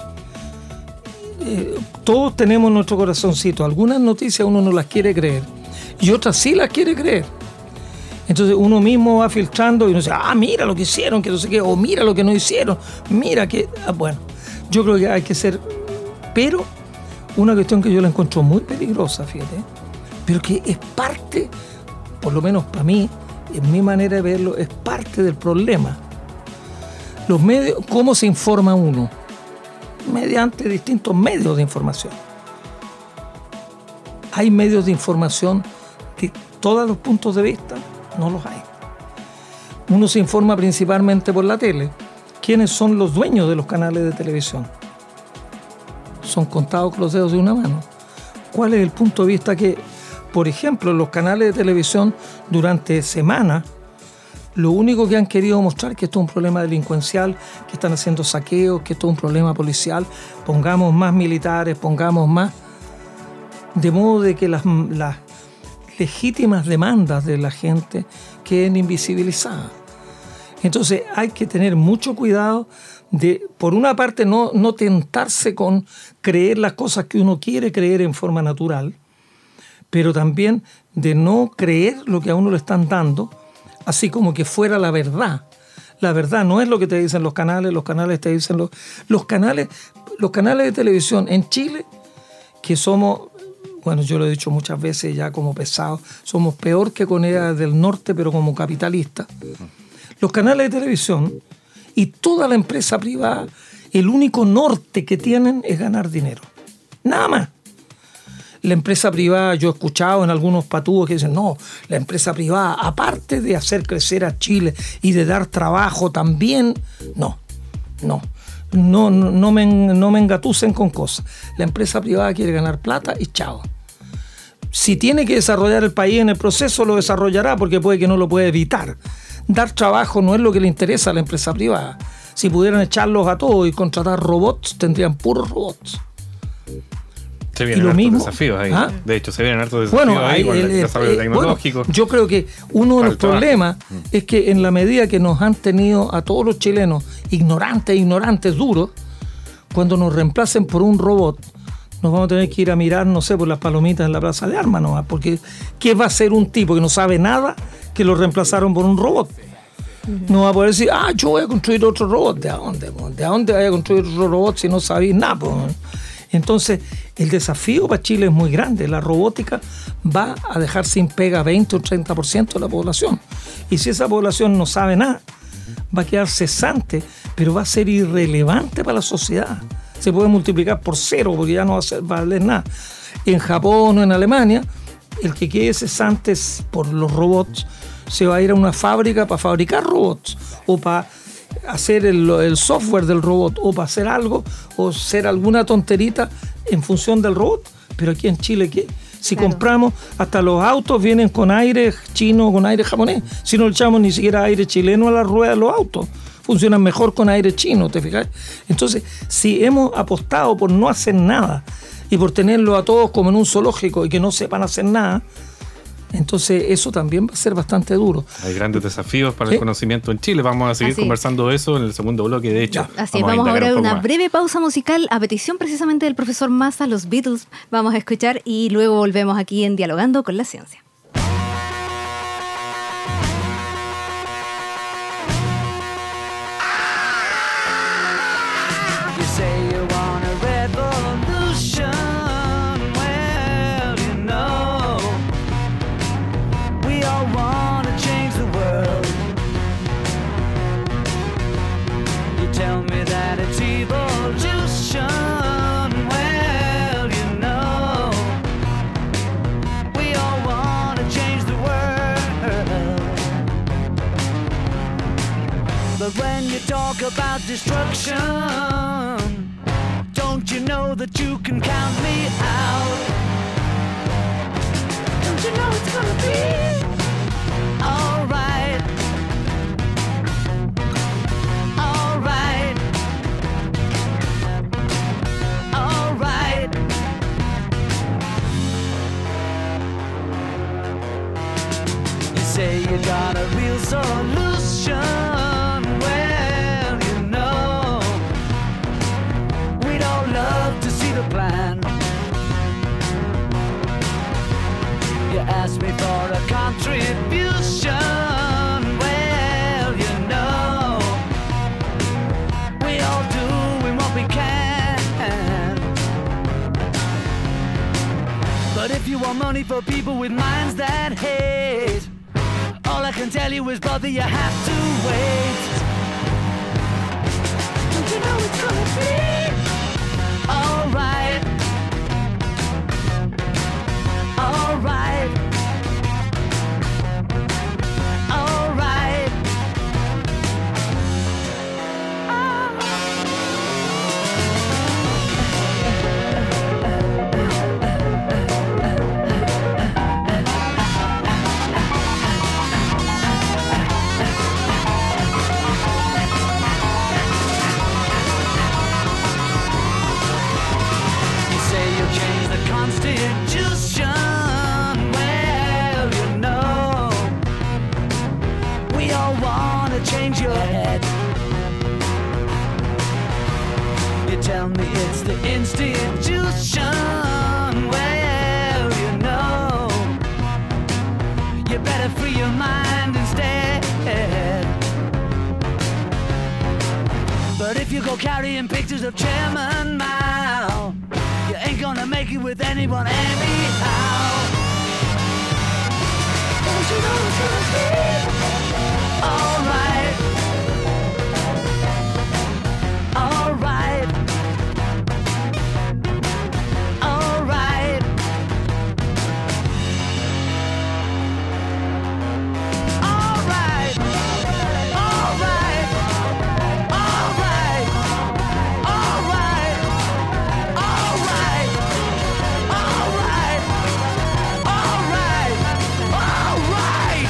Eh, todos tenemos en nuestro corazoncito. Algunas noticias uno no las quiere creer y otras sí las quiere creer. Entonces uno mismo va filtrando y uno dice, ah, mira lo que hicieron, que no sé qué, o mira lo que no hicieron, mira que... Ah, bueno, yo creo que hay que ser... Pero una cuestión que yo la encuentro muy peligrosa, fíjate, pero que es parte, por lo menos para mí, en mi manera de verlo, es parte del problema. Los medios, ¿cómo se informa uno? Mediante distintos medios de información. ¿Hay medios de información de todos los puntos de vista? No los hay. Uno se informa principalmente por la tele. ¿Quiénes son los dueños de los canales de televisión? Son contados con los dedos de una mano. ¿Cuál es el punto de vista que, por ejemplo, los canales de televisión durante semanas, lo único que han querido mostrar es que esto es un problema delincuencial, que están haciendo saqueos, que esto es un problema policial, pongamos más militares, pongamos más, de modo de que las, las legítimas demandas de la gente queden invisibilizadas. Entonces hay que tener mucho cuidado de, por una parte, no, no tentarse con creer las cosas que uno quiere creer en forma natural, pero también de no creer lo que a uno le están dando, así como que fuera la verdad. La verdad no es lo que te dicen los canales, los canales te dicen los, los canales, los canales de televisión en Chile, que somos, bueno, yo lo he dicho muchas veces ya como pesados, somos peor que Corea del Norte, pero como capitalistas. Los canales de televisión y toda la empresa privada, el único norte que tienen es ganar dinero. Nada más. La empresa privada, yo he escuchado en algunos patúos que dicen, no, la empresa privada, aparte de hacer crecer a Chile y de dar trabajo también, no, no, no, no, me, no me engatusen con cosas. La empresa privada quiere ganar plata y chao. Si tiene que desarrollar el país en el proceso, lo desarrollará porque puede que no lo pueda evitar. Dar trabajo no es lo que le interesa a la empresa privada. Si pudieran echarlos a todos y contratar robots, tendrían puros robots. Se vienen hartos mismo, desafíos ahí. ¿Ah? De hecho, se vienen hartos desafíos bueno, ahí con el, el desarrollo eh, tecnológico. Bueno, yo creo que uno de los problemas mm. es que en la medida que nos han tenido a todos los chilenos ignorantes, ignorantes, duros, cuando nos reemplacen por un robot, nos vamos a tener que ir a mirar, no sé, por las palomitas en la Plaza de Armas nomás, porque ¿qué va a ser un tipo que no sabe nada que lo reemplazaron por un robot? Uh-huh. No va a poder decir, ah, yo voy a construir otro robot. ¿De dónde? ¿De dónde voy a construir otro robot si no sabéis nada? Pues? Entonces, el desafío para Chile es muy grande. La robótica va a dejar sin pega veinte o treinta por ciento de la población. Y si esa población no sabe nada, va a quedar cesante, pero va a ser irrelevante para la sociedad. Se puede multiplicar por cero porque ya no va a, ser, va a valer nada. En Japón o en Alemania, el que quede cesante por los robots se va a ir a una fábrica para fabricar robots o para hacer el, el software del robot o para hacer algo o hacer alguna tonterita en función del robot. Pero aquí en Chile, ¿qué? Si claro. compramos, hasta los autos vienen con aire chino o con aire japonés. Si no le echamos ni siquiera aire chileno a las ruedas de los autos, funcionan mejor con aire chino, ¿te fijas? Entonces, si hemos apostado por no hacer nada y por tenerlo a todos como en un zoológico y que no sepan hacer nada, entonces eso también va a ser bastante duro. Hay grandes desafíos para ¿Eh? el conocimiento en Chile. Vamos a seguir Así. conversando de eso en el segundo bloque, de hecho. Ya. Así vamos, vamos ahora a una más. breve pausa musical a petición precisamente del profesor Massa, los Beatles. Vamos a escuchar y luego volvemos aquí en Dialogando con la Ciencia. But when you talk about destruction, don't you know that you can count me out? Don't you know it's gonna be alright? Alright. Alright. You say you got a real solution. Plan. You ask me for a contribution. Well, you know, we all doing what we can. But if you want money for people with minds that hate, all I can tell you is, brother, you have to wait. gonna be alright. Alright. Alright. You say you change the Constitution. Well, you know, we all want to change your head. You tell me it's the institution. Well, you know, you better free your mind instead. But if you go carrying pictures of Chairman Mao, you ain't gonna make it with anyone anyhow. Don't you know it's gonna be alright? Alright. Alright. Alright. Alright. Alright. Alright. Alright. Alright. Alright. Alright.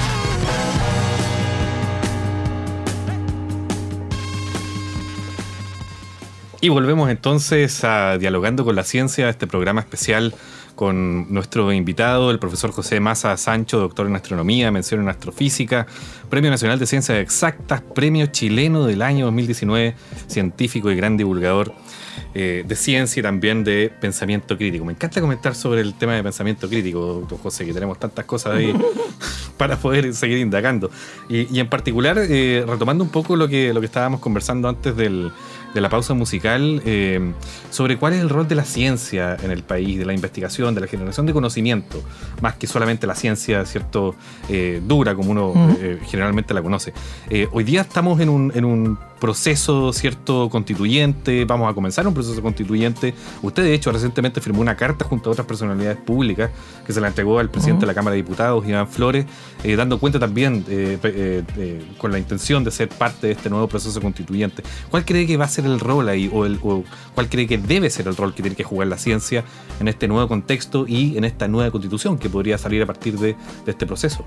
Y volvemos entonces a Dialogando con la Ciencia, este programa especial con nuestro invitado, el profesor José Massa Sancho, doctor en astronomía, mención en astrofísica, Premio Nacional de Ciencias Exactas, Premio Chileno del año dos mil diecinueve, científico y gran divulgador eh, de ciencia y también de pensamiento crítico. Me encanta comentar sobre el tema de pensamiento crítico, doctor José, que tenemos tantas cosas ahí para poder seguir indagando. Y, y en particular, eh, retomando un poco lo que, lo que estábamos conversando antes del, de la pausa musical, eh, sobre cuál es el rol de la ciencia en el país, de la investigación, de la generación de conocimiento, más que solamente la ciencia, ¿cierto?, eh, dura, como uno uh-huh. eh, generalmente la conoce. Eh, hoy día estamos en un, en un proceso, ¿cierto?, constituyente, vamos a comenzar un proceso constituyente. Usted, de hecho, recientemente firmó una carta junto a otras personalidades públicas que se la entregó al presidente uh-huh. de la Cámara de Diputados, Iván Flores, eh, dando cuenta también eh, eh, eh, con la intención de ser parte de este nuevo proceso constituyente. ¿Cuál cree que va a ser el rol ahí, o, el, o cuál cree que debe ser el rol que tiene que jugar la ciencia en este nuevo contexto y en esta nueva constitución que podría salir a partir de, de este proceso?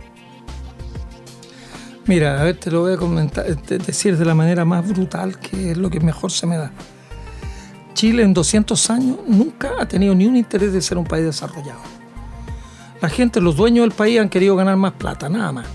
Mira, a ver, te lo voy a comentar, te, decir de la manera más brutal, que es lo que mejor se me da. Chile en doscientos años nunca ha tenido ni un interés de ser un país desarrollado. La gente, los dueños del país han querido ganar más plata, nada más.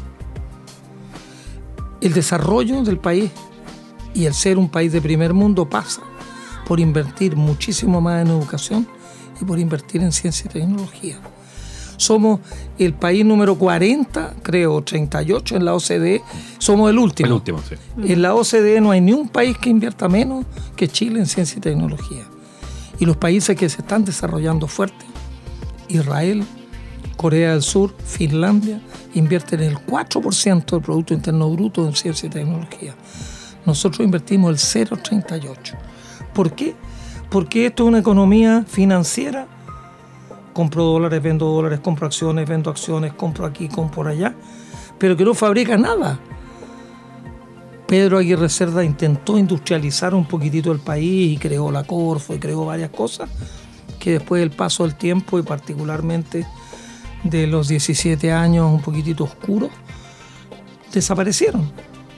El desarrollo del país y el ser un país de primer mundo pasa por invertir muchísimo más en educación y por invertir en ciencia y tecnología. Somos el país número cuarenta, creo, treinta y ocho en la O C D E. Somos el último. El último, sí. En la O C D E no hay ni un país que invierta menos que Chile en ciencia y tecnología. Y los países que se están desarrollando fuerte, Israel, Corea del Sur, Finlandia, invierten el cuatro por ciento del Producto Interno Bruto en ciencia y tecnología. Nosotros invertimos el cero coma treinta y ocho. ¿Por qué? Porque esto es una economía financiera. Compro dólares, vendo dólares, compro acciones, vendo acciones, compro aquí, compro allá, pero que no fabrica nada. Pedro Aguirre Cerda intentó industrializar un poquitito el país y creó la Corfo y creó varias cosas que después del paso del tiempo y particularmente de los diecisiete años un poquitito oscuros, desaparecieron.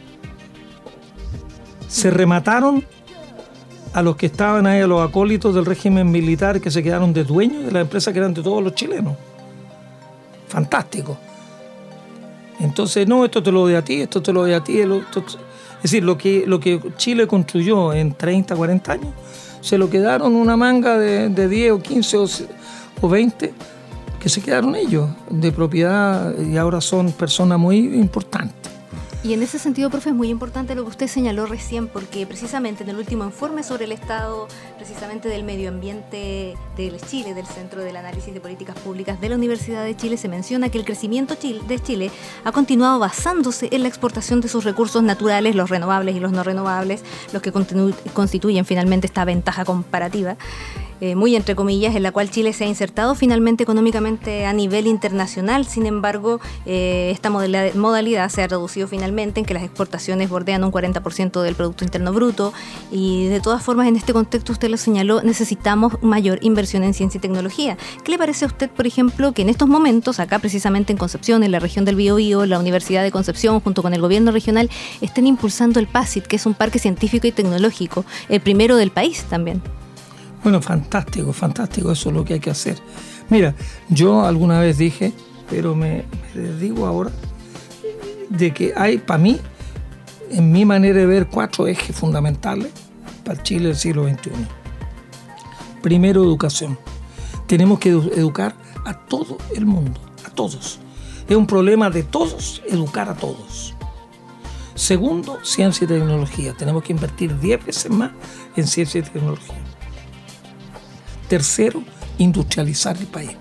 Se remataron a los que estaban ahí, a los acólitos del régimen militar, que se quedaron de dueños de las empresas que eran de todos los chilenos. Fantástico. Entonces, no, esto te lo doy a ti, esto te lo doy a ti. Esto, es decir, lo que, lo que Chile construyó en treinta, cuarenta años, se lo quedaron una manga de, de diez o quince o, o veinte, que se quedaron ellos de propiedad y ahora son personas muy importantes. Y en ese sentido, profe, es muy importante lo que usted señaló recién, porque precisamente en el último informe sobre el estado precisamente del medio ambiente de Chile, del Centro del Análisis de Políticas Públicas de la Universidad de Chile, se menciona que el crecimiento de Chile ha continuado basándose en la exportación de sus recursos naturales, los renovables y los no renovables, los que constituyen finalmente esta ventaja comparativa. Eh, muy entre comillas, en la cual Chile se ha insertado finalmente económicamente a nivel internacional. Sin embargo, eh, esta modalidad, modalidad se ha reducido finalmente en que las exportaciones bordean un cuarenta por ciento del Producto Interno Bruto, y de todas formas, en este contexto, usted lo señaló, necesitamos mayor inversión en ciencia y tecnología. ¿Qué le parece a usted, por ejemplo, que en estos momentos, acá precisamente en Concepción, en la región del Biobío, la Universidad de Concepción, junto con el gobierno regional, estén impulsando el PASIT, que es un parque científico y tecnológico, el primero del país también? Bueno, fantástico, fantástico, eso es lo que hay que hacer. Mira, yo alguna vez dije, pero me, me digo ahora, de que hay, para mí, en mi manera de ver, cuatro ejes fundamentales para el Chile del siglo veintiuno. Primero, educación. Tenemos que edu- educar a todo el mundo, a todos. Es un problema de todos, educar a todos. Segundo, ciencia y tecnología. Tenemos que invertir diez veces más en ciencia y tecnología. Tercero, industrializar el país.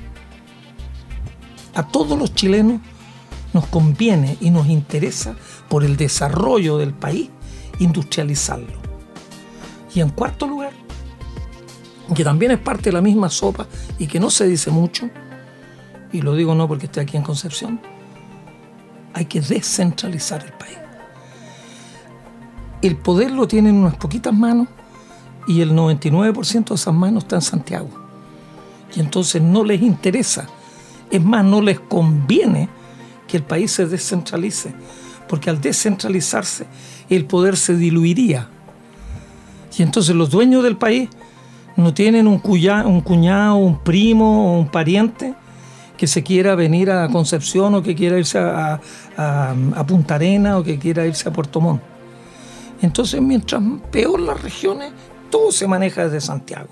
A todos los chilenos nos conviene y nos interesa, por el desarrollo del país, industrializarlo. Y en cuarto lugar, que también es parte de la misma sopa y que no se dice mucho, y lo digo no porque esté aquí en Concepción, hay que descentralizar el país. El poder lo tienen unas poquitas manos, y el noventa y nueve por ciento de esas manos está en Santiago. Y entonces no les interesa, es más, no les conviene que el país se descentralice, porque al descentralizarse el poder se diluiría. Y entonces los dueños del país no tienen un, cuya, un cuñado, un primo o un pariente que se quiera venir a Concepción, o que quiera irse a, a, a Punta Arenas, o que quiera irse a Puerto Montt. Entonces, mientras peor las regiones, todo se maneja desde Santiago.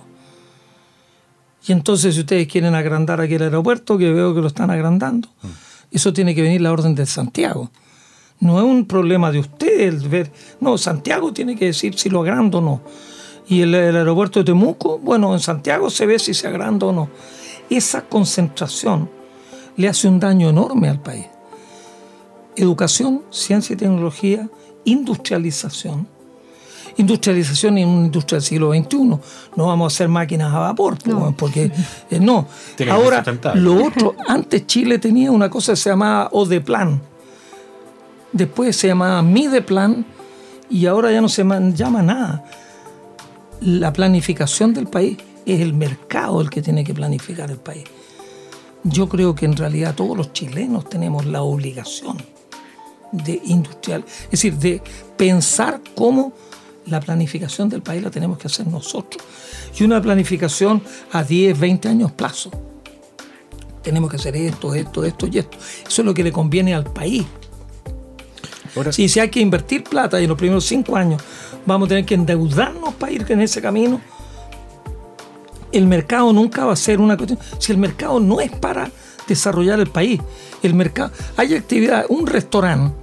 Y entonces, si ustedes quieren agrandar aquí el aeropuerto, que veo que lo están agrandando, mm. eso tiene que venir la orden de Santiago. No es un problema de ustedes ver. No, Santiago tiene que decir si lo agrando o no. Y el, el aeropuerto de Temuco, bueno, en Santiago se ve si se agranda o no. Esa concentración le hace un daño enorme al país. Educación, ciencia y tecnología, industrialización. Industrialización en una industria del siglo veintiuno. No vamos a hacer máquinas a vapor, no. porque eh, no. Ahora, lo otro, antes Chile tenía una cosa que se llamaba ODEPLAN. Después se llamaba MIDEPLAN, y ahora ya no se llama nada. La planificación del país es el mercado el que tiene que planificar el país. Yo creo que en realidad todos los chilenos tenemos la obligación de industrial, es decir, de pensar cómo la planificación del país la tenemos que hacer nosotros. Y una planificación a diez, veinte años plazo. Tenemos que hacer esto, esto, esto y esto. Eso es lo que le conviene al país. Ahora, sí, si hay que invertir plata y en los primeros cinco años vamos a tener que endeudarnos para ir en ese camino, el mercado nunca va a ser una cuestión. Si el mercado no es para desarrollar el país, el mercado, hay actividad, un restaurante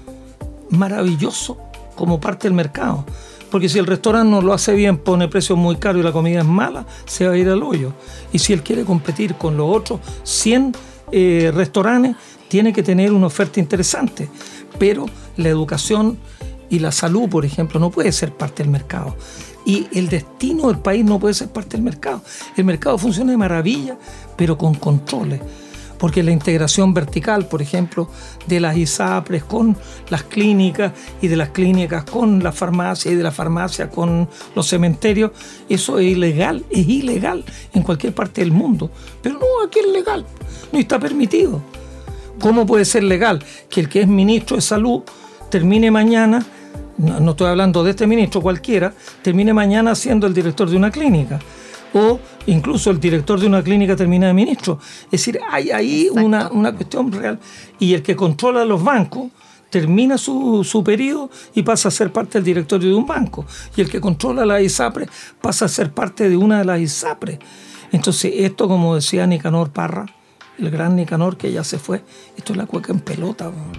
maravilloso como parte del mercado, porque si el restaurante no lo hace bien, pone precios muy caros y la comida es mala, se va a ir al hoyo. Y si él quiere competir con los otros cien eh, restaurantes, tiene que tener una oferta interesante. Pero la educación y la salud, por ejemplo, no puede ser parte del mercado. Y el destino del país no puede ser parte del mercado. El mercado funciona de maravilla, pero con controles. Porque la integración vertical, por ejemplo, de las ISAPRES con las clínicas, y de las clínicas con la farmacia, y de la farmacia con los cementerios, eso es ilegal, es ilegal en cualquier parte del mundo. Pero no, aquí es legal, no está permitido. ¿Cómo puede ser legal que el que es ministro de salud termine mañana, no, no estoy hablando de este ministro, cualquiera, termine mañana siendo el director de una clínica? O incluso el director de una clínica termina de ministro. Es decir, hay ahí una, una cuestión real. Y el que controla los bancos termina su, su periodo y pasa a ser parte del directorio de un banco. Y el que controla la ISAPRE pasa a ser parte de una de las ISAPRE. Entonces, esto, como decía Nicanor Parra, el gran Nicanor que ya se fue, esto es la cueca en pelota.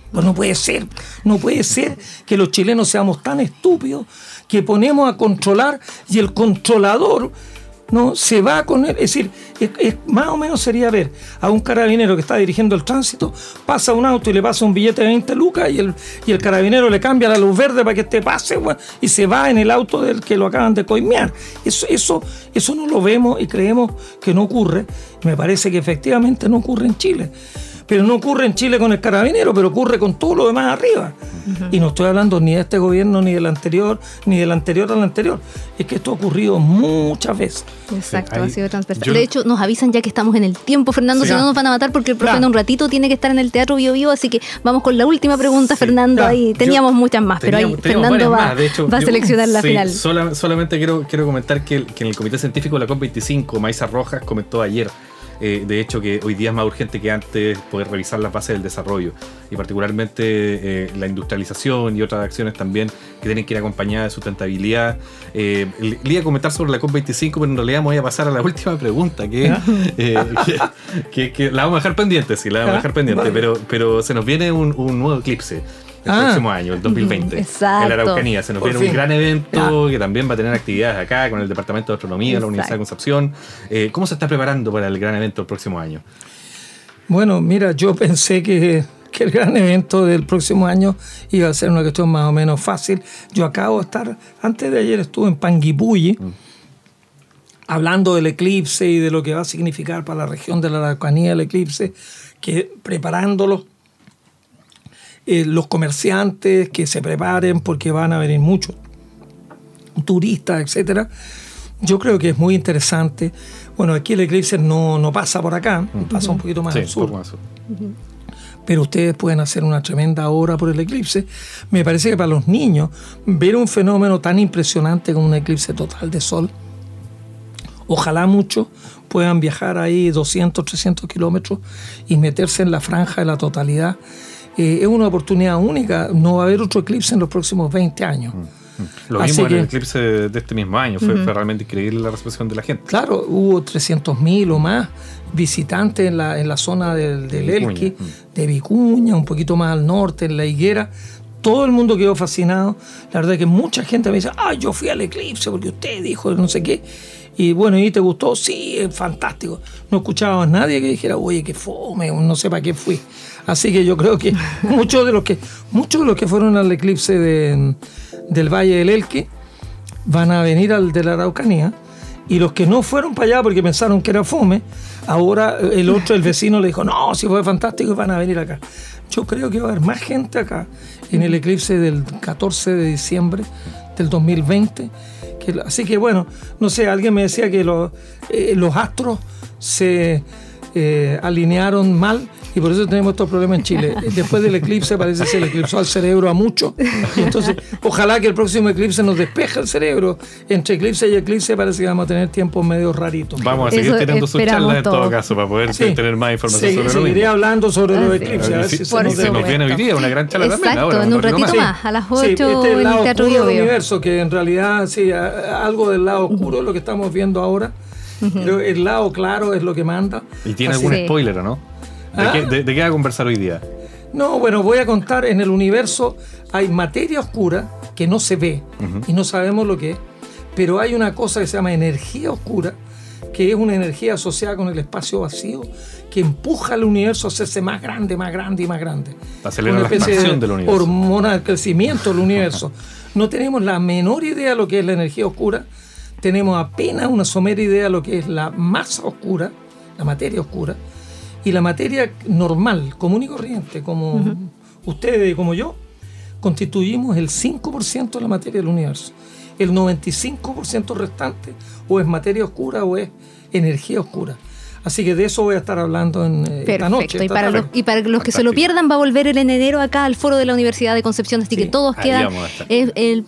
Pues no puede ser, no puede ser que los chilenos seamos tan estúpidos que ponemos a controlar y el controlador no se va con él. Es decir, es, es, más o menos sería ver a un carabinero que está dirigiendo el tránsito, pasa un auto y le pasa un billete de veinte lucas y el, y el carabinero le cambia la luz verde para que este pase, bueno, y se va en el auto del que lo acaban de coimear. Eso, eso, eso no lo vemos y creemos que no ocurre. Me parece que efectivamente no ocurre en Chile. Pero no ocurre en Chile con el carabinero, pero ocurre con todo lo demás arriba. Uh-huh. Y no estoy hablando ni de este gobierno, ni del anterior, ni del anterior al anterior. Es que esto ha ocurrido muchas veces. Exacto, sí, ha sido transversal. Yo... De hecho, nos avisan ya que estamos en el tiempo, Fernando, sí, si no nos van a matar porque el profe en un ratito tiene que estar en el Teatro Bio Bio, así que vamos con la última pregunta, sí, Fernando. Ya. Ahí teníamos yo, muchas más, teníamos, pero ahí Fernando va, hecho, va a seleccionar yo, la sí, final. Sola, solamente quiero, quiero comentar que, que en el Comité Científico de la COP veinticinco, Maisa Rojas comentó ayer, Eh, de hecho, que hoy día es más urgente que antes poder revisar las bases del desarrollo y particularmente eh, la industrialización y otras acciones también que tienen que ir acompañadas de sustentabilidad. Eh, le, le iba a comentar sobre la COP veinticinco, pero en realidad me voy a pasar a la última pregunta, que, eh, que, que, que la vamos a dejar pendiente, sí, la vamos a dejar pendiente, pero, pero se nos viene un, un nuevo eclipse el ah, próximo año, el dos mil veinte, exacto, en la Araucanía. Se nos Por viene fin. un gran evento ya. que también va a tener actividades acá con el Departamento de Astronomía, exacto, la Universidad de Concepción. Eh, ¿Cómo se está preparando para el gran evento el próximo año? Bueno, mira, yo pensé que, que el gran evento del próximo año iba a ser una cuestión más o menos fácil. Yo acabo de estar, antes de ayer estuve en Panguipulli, mm. hablando del eclipse y de lo que va a significar para la región de la Araucanía el eclipse, que preparándolo, Eh, los comerciantes que se preparen porque van a venir muchos turistas, etcétera. Yo creo que es muy interesante. Bueno, aquí el eclipse no, no pasa por acá, uh-huh. pasa un poquito más sí, al sur. Más sur. Uh-huh. Pero ustedes pueden hacer una tremenda obra por el eclipse. Me parece que para los niños ver un fenómeno tan impresionante como un eclipse total de sol, ojalá muchos puedan viajar ahí doscientos, trescientos kilómetros y meterse en la franja de la totalidad. Eh, es una oportunidad única, no va a haber otro eclipse en los próximos veinte años. Mm. Lo Así vimos que, en el eclipse de este mismo año, fue, uh-huh. fue realmente increíble la recepción de la gente. Claro, hubo trescientos mil o más visitantes en la, en la zona del, del Elqui, mm. de Vicuña, un poquito más al norte, en La Higuera. Todo el mundo quedó fascinado. La verdad es que mucha gente me dice, ah, yo fui al eclipse porque usted dijo no sé qué. Y bueno, ¿y te gustó? Sí, es fantástico. No escuchaba a nadie que dijera, oye, qué fome, no sé para qué fui. Así que yo creo que muchos de los que muchos de los que fueron al eclipse de, del Valle del Elqui van a venir al de la Araucanía, y los que no fueron para allá porque pensaron que era fome, ahora el otro, el vecino, le dijo, no, si fue fantástico, y van a venir acá. Yo creo que va a haber más gente acá en el eclipse del catorce de diciembre del dos mil veinte. Que, así que bueno, no sé, alguien me decía que los, eh, los astros se eh, alinearon mal y por eso tenemos estos problemas en Chile. Después del eclipse parece que se le eclipsó al cerebro a muchos, y entonces ojalá que el próximo eclipse nos despeje el cerebro. Entre eclipse y eclipse parece que vamos a tener tiempos medio raritos. Vamos a seguir eso teniendo sus charlas en todo caso para poder sí. tener más información sí, sobre lo mismo. Seguiré hablando sobre ah, los eclipses. A ver si, si se, nos, se nos viene hoy día una gran charla exacto, también. Ahora, en un ratito más, a las ocho sí, este es el en lado el Teatro oscuro del Bio. Universo, que en realidad sí, algo del lado oscuro es lo que estamos viendo ahora. Uh-huh. Pero el lado claro es lo que manda. ¿Y tiene Así, algún spoiler o no? ¿De, ¿Ah? qué, de, ¿De qué va a conversar hoy día? No, bueno, voy a contar, en el universo hay materia oscura que no se ve uh-huh. y no sabemos lo que es, pero hay una cosa que se llama energía oscura, que es una energía asociada con el espacio vacío, que empuja al universo a hacerse más grande, más grande y más grande. Acelera la expansión del universo. Hormona del crecimiento del universo. No tenemos la menor idea de lo que es la energía oscura, tenemos apenas una somera idea de lo que es la masa oscura, la materia oscura. Y la materia normal, común y corriente, como uh-huh. ustedes y como yo, constituimos el cinco por ciento de la materia del universo. El noventa y cinco por ciento restante o es materia oscura o es energía oscura. Así que de eso voy a estar hablando en eh, esta noche. Esta y, para los, y para los Fantástico. que se lo pierdan, va a volver el en enero acá al foro de la Universidad de Concepción, así sí. que todos quedan... El, el,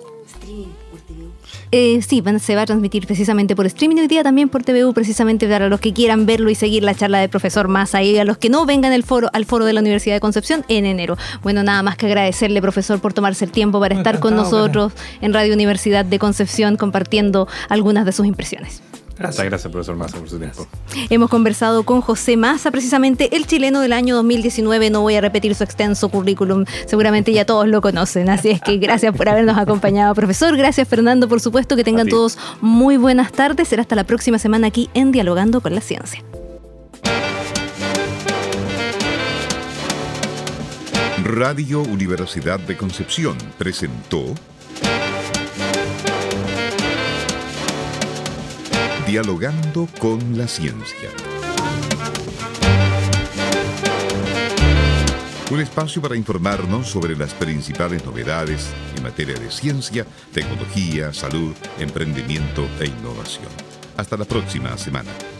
Eh, sí, se va a transmitir precisamente por streaming hoy día, también por T V U, precisamente para los que quieran verlo y seguir la charla del profesor Massa, y a los que no vengan al foro, al foro de la Universidad de Concepción en enero. Bueno, nada más que agradecerle, profesor, por tomarse el tiempo para estar con nosotros en Radio Universidad de Concepción compartiendo algunas de sus impresiones. Muchas gracias, profesor Massa, por su tiempo. Hemos conversado con José Massa, precisamente el chileno del año dos mil diecinueve. No voy a repetir su extenso currículum, seguramente ya todos lo conocen. Así es que gracias por habernos acompañado, profesor. Gracias, Fernando, por supuesto. Que tengan todos muy buenas tardes. Será hasta la próxima semana aquí en Dialogando con la Ciencia. Radio Universidad de Concepción presentó Dialogando con la Ciencia. Un espacio para informarnos sobre las principales novedades en materia de ciencia, tecnología, salud, emprendimiento e innovación. Hasta la próxima semana.